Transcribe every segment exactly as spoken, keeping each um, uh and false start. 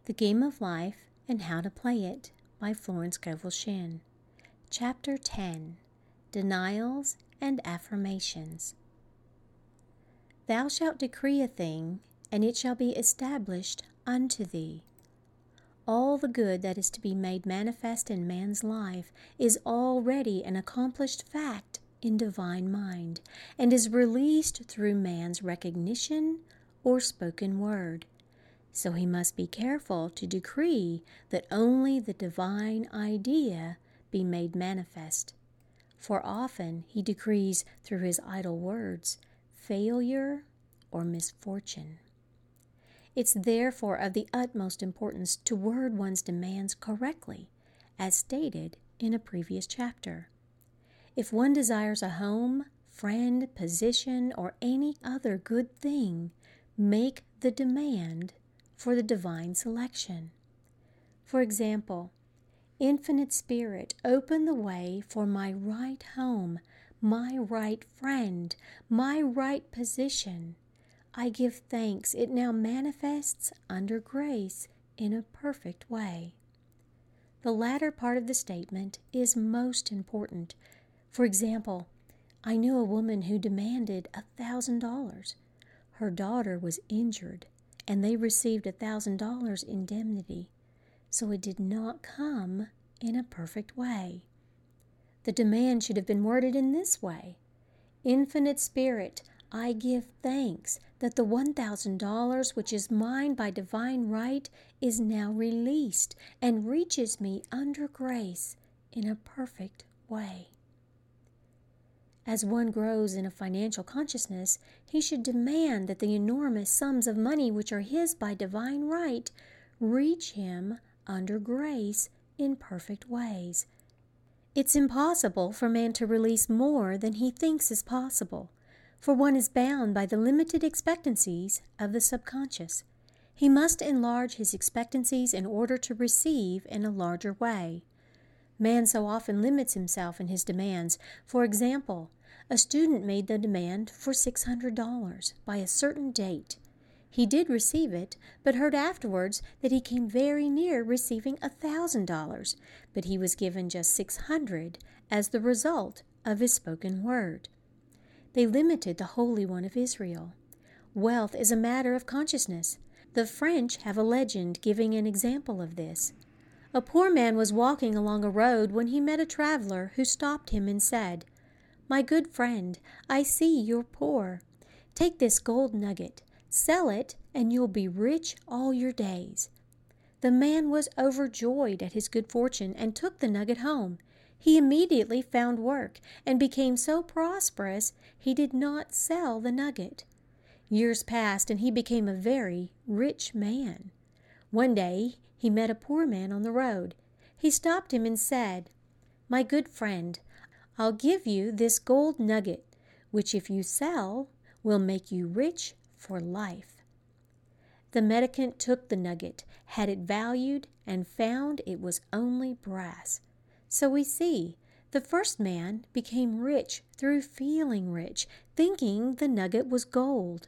The Game of Life and How to Play It by Florence Scovel Shinn. Chapter ten. Denials and Affirmations. Thou shalt decree a thing, and it shall be established unto thee. All the good that is to be made manifest in man's life is already an accomplished fact in divine mind, and is released through man's recognition or spoken word. So he must be careful to decree that only the divine idea be made manifest. For often he decrees through his idle words failure or misfortune. It's therefore of the utmost importance to word one's demands correctly, as stated in a previous chapter. If one desires a home, friend, position, or any other good thing, make the demand for the divine selection. For example, Infinite Spirit, open the way for my right home, my right friend, my right position. I give thanks it now manifests under grace in a perfect way. The latter part of the statement is most important. For example, I knew a woman who demanded a thousand dollars. Her daughter was injured, and they received a thousand dollars indemnity, so it did not come in a perfect way. The demand should have been worded in this way: Infinite Spirit, I give thanks that the one thousand dollars which is mine by divine right is now released and reaches me under grace in a perfect way. As one grows in a financial consciousness, he should demand that the enormous sums of money which are his by divine right reach him under grace in perfect ways. It's impossible for man to release more than he thinks is possible, for one is bound by the limited expectancies of the subconscious. He must enlarge his expectancies in order to receive in a larger way. Man so often limits himself in his demands. For example, a student made the demand for six hundred dollars by a certain date. He did receive it, but heard afterwards that he came very near receiving a thousand dollars, but he was given just six hundred as the result of his spoken word. They limited the Holy One of Israel. Wealth is a matter of consciousness. The French have a legend giving an example of this. A poor man was walking along a road when he met a traveler who stopped him and said, "My good friend, I see you're poor. Take this gold nugget, sell it, and you'll be rich all your days." The man was overjoyed at his good fortune and took the nugget home. He immediately found work and became so prosperous he did not sell the nugget. Years passed and he became a very rich man. One day he met a poor man on the road. He stopped him and said, "My good friend, I'll give you this gold nugget, which if you sell will make you rich for life." The mendicant took the nugget, had it valued, and found it was only brass. So we see, the first man became rich through feeling rich, thinking the nugget was gold.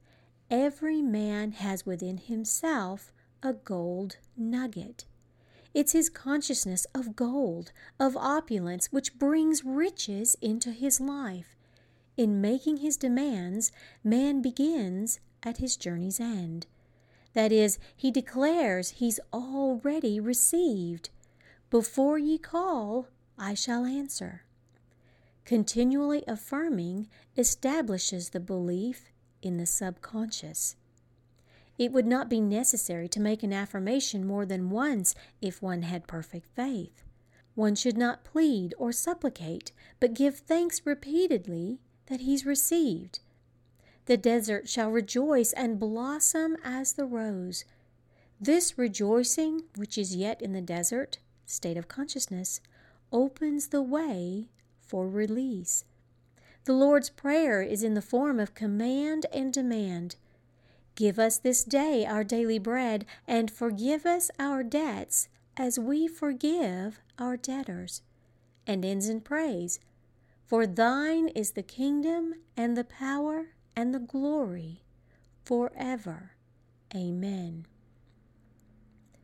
Every man has within himself a gold nugget. It's his consciousness of gold, of opulence, which brings riches into his life. In making his demands, man begins at his journey's end. That is, he declares he's already received. Before ye call, I shall answer. Continually affirming establishes the belief in the subconscious. It would not be necessary to make an affirmation more than once if one had perfect faith. One should not plead or supplicate, but give thanks repeatedly that he's received. The desert shall rejoice and blossom as the rose. This rejoicing, which is yet in the desert, state of consciousness, opens the way for release. The Lord's Prayer is in the form of command and demand. Give us this day our daily bread, and forgive us our debts as we forgive our debtors. And ends in praise. For thine is the kingdom and the power and the glory forever. Amen.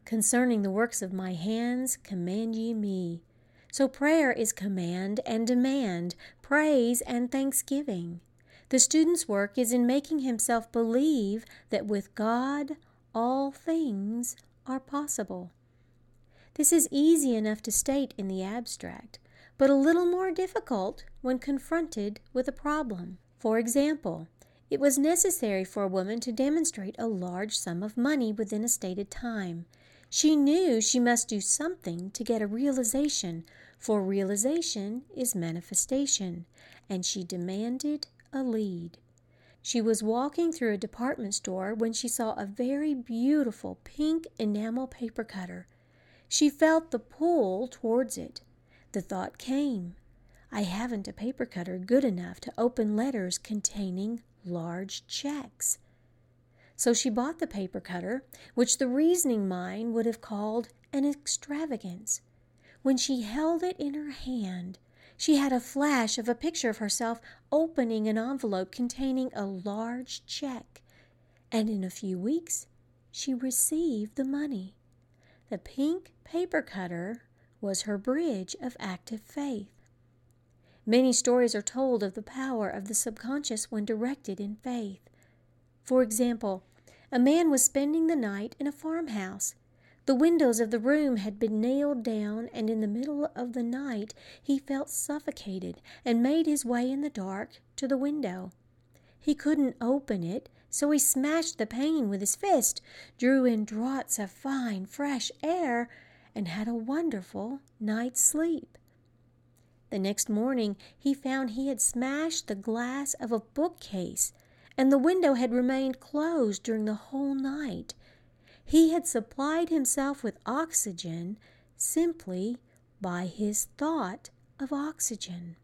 Concerning the works of my hands, command ye me. So prayer is command and demand, praise and thanksgiving. The student's work is in making himself believe that with God all things are possible. This is easy enough to state in the abstract, but a little more difficult when confronted with a problem. For example, it was necessary for a woman to demonstrate a large sum of money within a stated time. She knew she must do something to get a realization, for realization is manifestation, and she demanded a lead. She was walking through a department store when she saw a very beautiful pink enamel paper cutter. She felt the pull towards it. The thought came, I haven't a paper cutter good enough to open letters containing large checks. So she bought the paper cutter, which the reasoning mind would have called an extravagance. When she held it in her hand, she had a flash of a picture of herself opening an envelope containing a large check, and in a few weeks she received the money. The pink paper cutter was her bridge of active faith. Many stories are told of the power of the subconscious when directed in faith. For example, a man was spending the night in a farmhouse. The windows of the room had been nailed down, and in the middle of the night he felt suffocated and made his way in the dark to the window. He couldn't open it, so he smashed the pane with his fist, drew in draughts of fine, fresh air, and had a wonderful night's sleep. The next morning he found he had smashed the glass of a bookcase, and the window had remained closed during the whole night. He had supplied himself with oxygen simply by his thought of oxygen.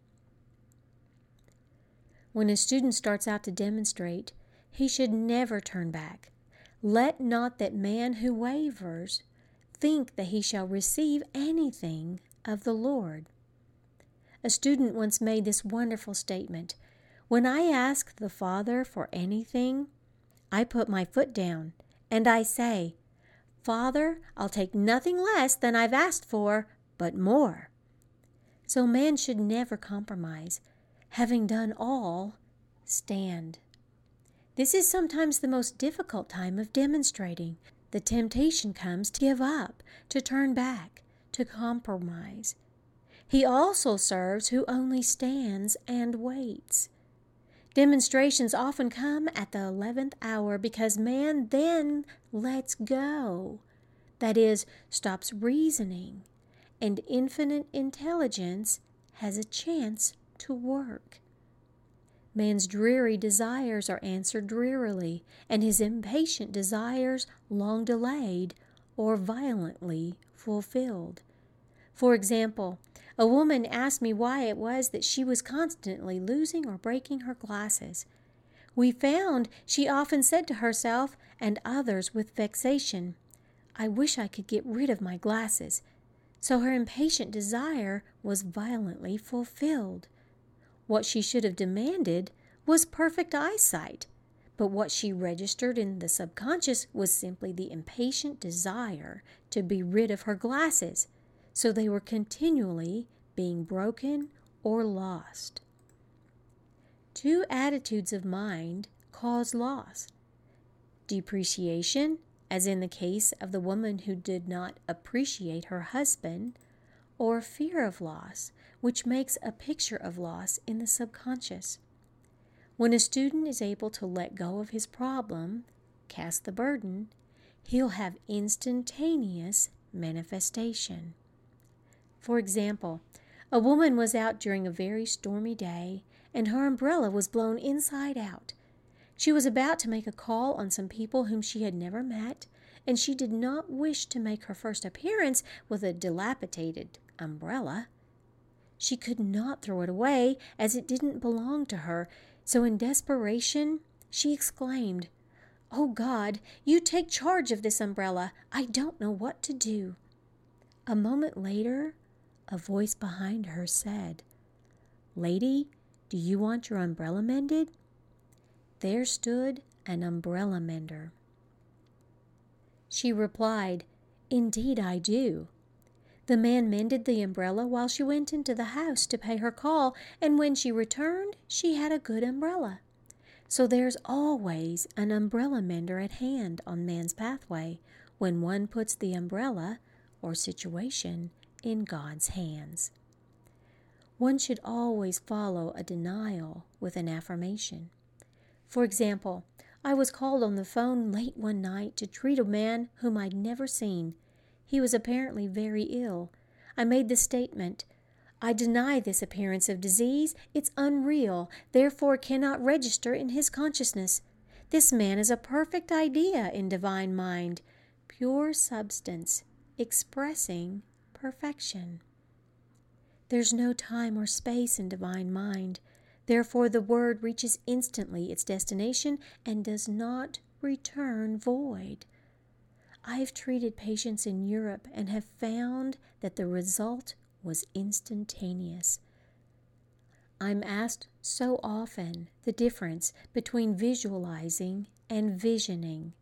When a student starts out to demonstrate, he should never turn back. Let not that man who wavers think that he shall receive anything of the Lord. A student once made this wonderful statement, when I ask the Father for anything, I put my foot down and I say, Father, I'll take nothing less than I've asked for, but more. So man should never compromise. Having done all, stand. This is sometimes the most difficult time of demonstrating. The temptation comes to give up, to turn back, to compromise. He also serves who only stands and waits. Demonstrations often come at the eleventh hour because man then lets go, that is, stops reasoning, and infinite intelligence has a chance to work. Man's dreary desires are answered drearily, and his impatient desires long delayed or violently fulfilled. For example, a woman asked me why it was that she was constantly losing or breaking her glasses. We found she often said to herself and others with vexation, I wish I could get rid of my glasses. So her impatient desire was violently fulfilled. What she should have demanded was perfect eyesight, but what she registered in the subconscious was simply the impatient desire to be rid of her glasses, so they were continually being broken or lost. Two attitudes of mind cause loss. Depreciation, as in the case of the woman who did not appreciate her husband, or fear of loss, which makes a picture of loss in the subconscious. When a student is able to let go of his problem, cast the burden, he'll have instantaneous manifestation. For example, a woman was out during a very stormy day, and her umbrella was blown inside out. She was about to make a call on some people whom she had never met, and she did not wish to make her first appearance with a dilapidated umbrella. She could not throw it away, as it didn't belong to her, so in desperation she exclaimed, "Oh God, you take charge of this umbrella. I don't know what to do." A moment later, a voice behind her said, "Lady, do you want your umbrella mended?" There stood an umbrella mender. She replied, Indeed I do. The man mended the umbrella while she went into the house to pay her call, and when she returned, she had a good umbrella. So there's always an umbrella mender at hand on man's pathway when one puts the umbrella or situation in God's hands. One should always follow a denial with an affirmation. For example, I was called on the phone late one night to treat a man whom I'd never seen. He was apparently very ill. I made the statement, I deny this appearance of disease. It's unreal, therefore cannot register in his consciousness. This man is a perfect idea in divine mind, pure substance, expressing perfection. There's no time or space in divine mind. Therefore the word reaches instantly its destination and does not return void. I've treated patients in Europe and have found that the result was instantaneous. I'm asked so often the difference between visualizing and visioning.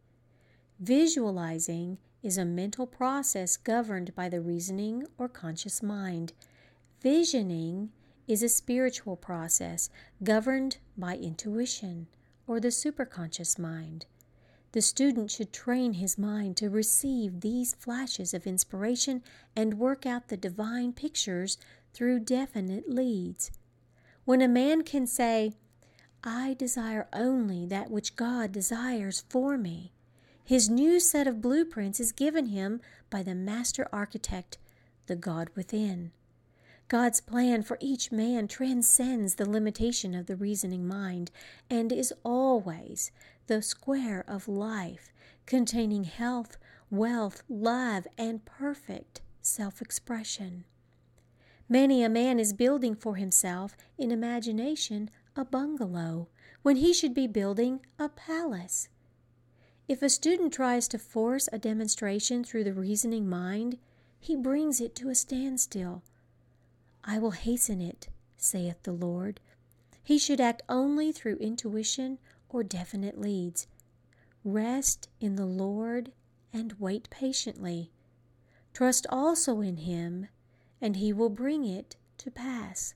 Visualizing is a mental process governed by the reasoning or conscious mind. Visioning is a spiritual process governed by intuition or the superconscious mind. The student should train his mind to receive these flashes of inspiration and work out the divine pictures through definite leads. When a man can say, I desire only that which God desires for me, his new set of blueprints is given him by the master architect, the God within. God's plan for each man transcends the limitation of the reasoning mind and is always the square of life, containing health, wealth, love, and perfect self-expression. Many a man is building for himself in imagination a bungalow when he should be building a palace. If a student tries to force a demonstration through the reasoning mind, he brings it to a standstill. I will hasten it, saith the Lord. He should act only through intuition or definite leads. Rest in the Lord and wait patiently. Trust also in Him, and He will bring it to pass.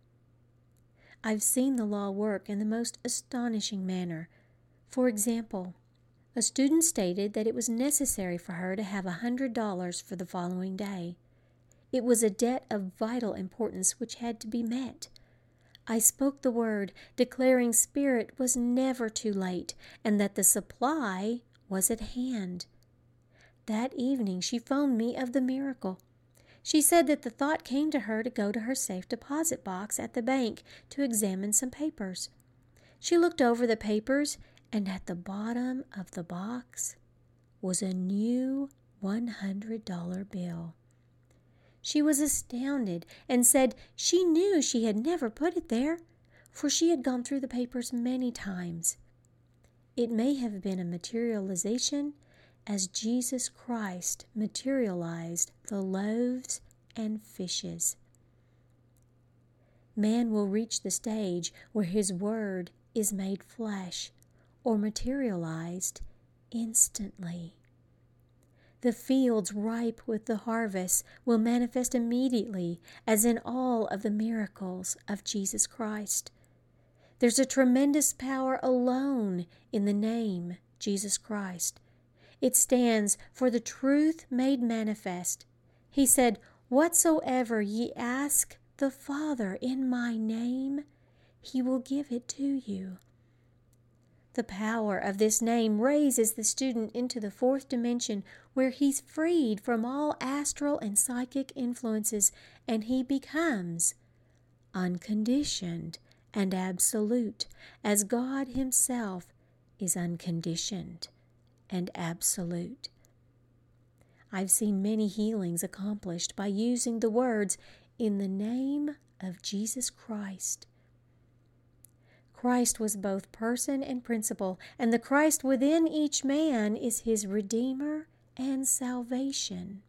I've seen the law work in the most astonishing manner. For example, a student stated that it was necessary for her to have a hundred dollars for the following day. It was a debt of vital importance which had to be met. I spoke the word, declaring Spirit was never too late, and that the supply was at hand. That evening she phoned me of the miracle. She said that the thought came to her to go to her safe deposit box at the bank to examine some papers. She looked over the papers, and at the bottom of the box was a new one hundred dollar bill. She was astounded and said she knew she had never put it there, for she had gone through the papers many times. It may have been a materialization as Jesus Christ materialized the loaves and fishes. Man will reach the stage where his word is made flesh or materialized instantly. The fields ripe with the harvest will manifest immediately, as in all of the miracles of Jesus Christ. There's a tremendous power alone in the name Jesus Christ. It stands for the truth made manifest. He said, whatsoever ye ask the Father in my name, He will give it to you. The power of this name raises the student into the fourth dimension where he's freed from all astral and psychic influences, and he becomes unconditioned and absolute, as God Himself is unconditioned and absolute. I've seen many healings accomplished by using the words, in the name of Jesus Christ. Christ was both person and principle, and the Christ within each man is his Redeemer and salvation.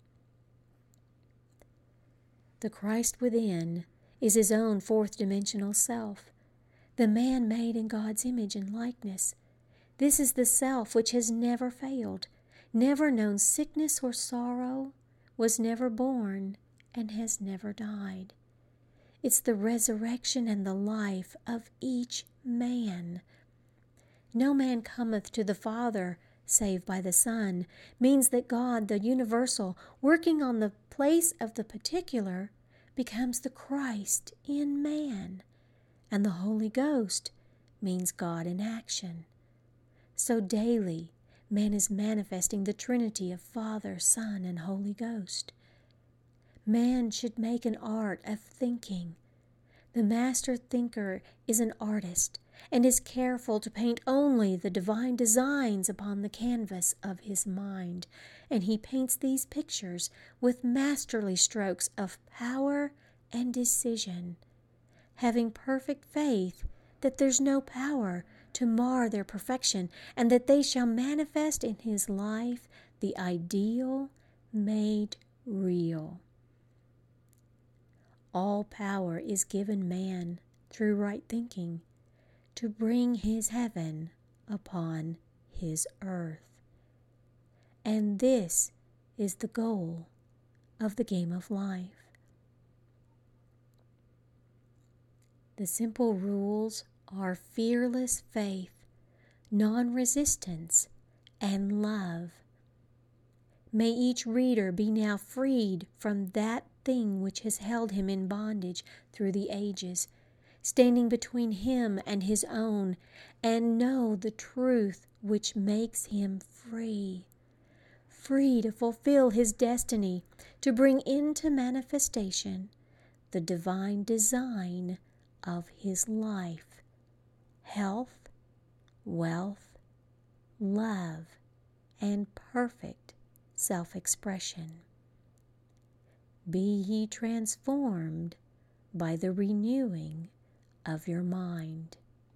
The Christ within is his own fourth-dimensional self, the man made in God's image and likeness. This is the self which has never failed. never known sickness or sorrow, was never born, and has never died. It's the resurrection and the life of each man. No man cometh to the Father save by the Son means that God, the universal, working on the place of the particular, becomes the Christ in man, and the Holy Ghost means God in action. So daily, man is manifesting the Trinity of Father, Son, and Holy Ghost. Man should make an art of thinking. The master thinker is an artist and is careful to paint only the divine designs upon the canvas of his mind, and he paints these pictures with masterly strokes of power and decision, having perfect faith that there's no power to mar their perfection, and that they shall manifest in his life the ideal made real. All power is given man through right thinking to bring his heaven upon his earth. And this is the goal of the game of life. The simple rules are fearless faith, non-resistance, and love. May each reader be now freed from that thing which has held him in bondage through the ages, standing between him and his own, and know the truth which makes him free. Free to fulfill his destiny, to bring into manifestation the divine design of his life: health, wealth, love, and perfect self-expression. Be ye transformed by the renewing of your mind.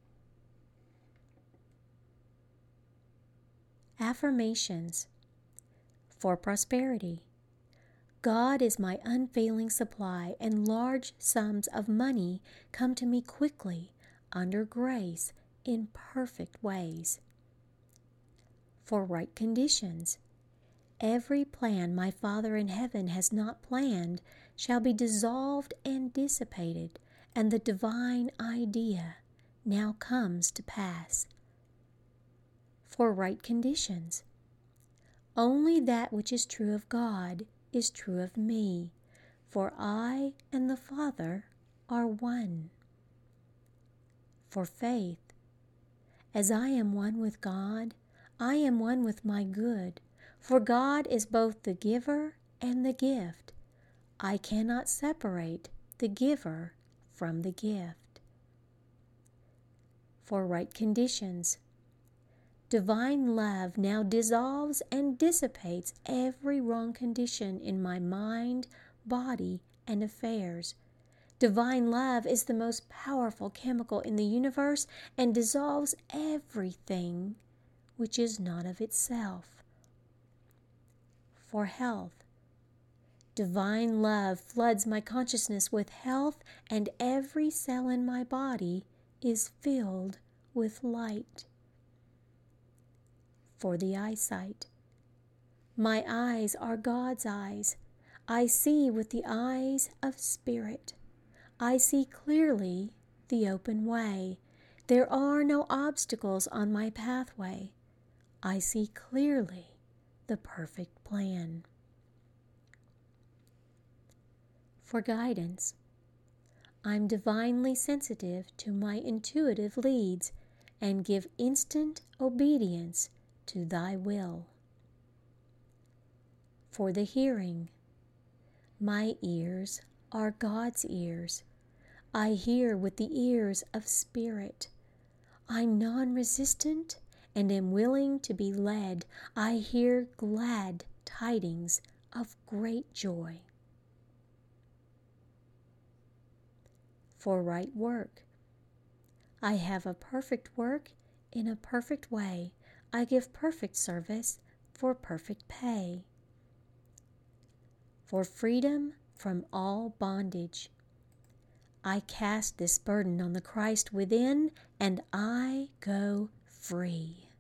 Affirmations for prosperity. God is my unfailing supply, and large sums of money come to me quickly, under grace, in perfect ways. For right conditions. Every plan my Father in heaven has not planned shall be dissolved and dissipated, and the divine idea now comes to pass. For right conditions. Only that which is true of God is true of me, for I and the Father are one. For faith. As I am one with God, I am one with my good, for God is both the giver and the gift. I cannot separate the giver from the gift. For right conditions. Divine love now dissolves and dissipates every wrong condition in my mind, body, and affairs. Divine love is the most powerful chemical in the universe and dissolves everything which is not of itself. For health. Divine love floods my consciousness with health, and every cell in my body is filled with light. For the eyesight. My eyes are God's eyes. I see with the eyes of spirit. I see clearly the open way. There are no obstacles on my pathway. I see clearly the perfect plan. For guidance. I'm divinely sensitive to my intuitive leads and give instant obedience to thy will. For the hearing. My ears are God's ears. I hear with the ears of spirit. I'm non-resistant and am willing to be led. I hear glad tidings of great joy. For right work. I have a perfect work in a perfect way. I give perfect service for perfect pay. For freedom from all bondage. I cast this burden on the Christ within, and I go free.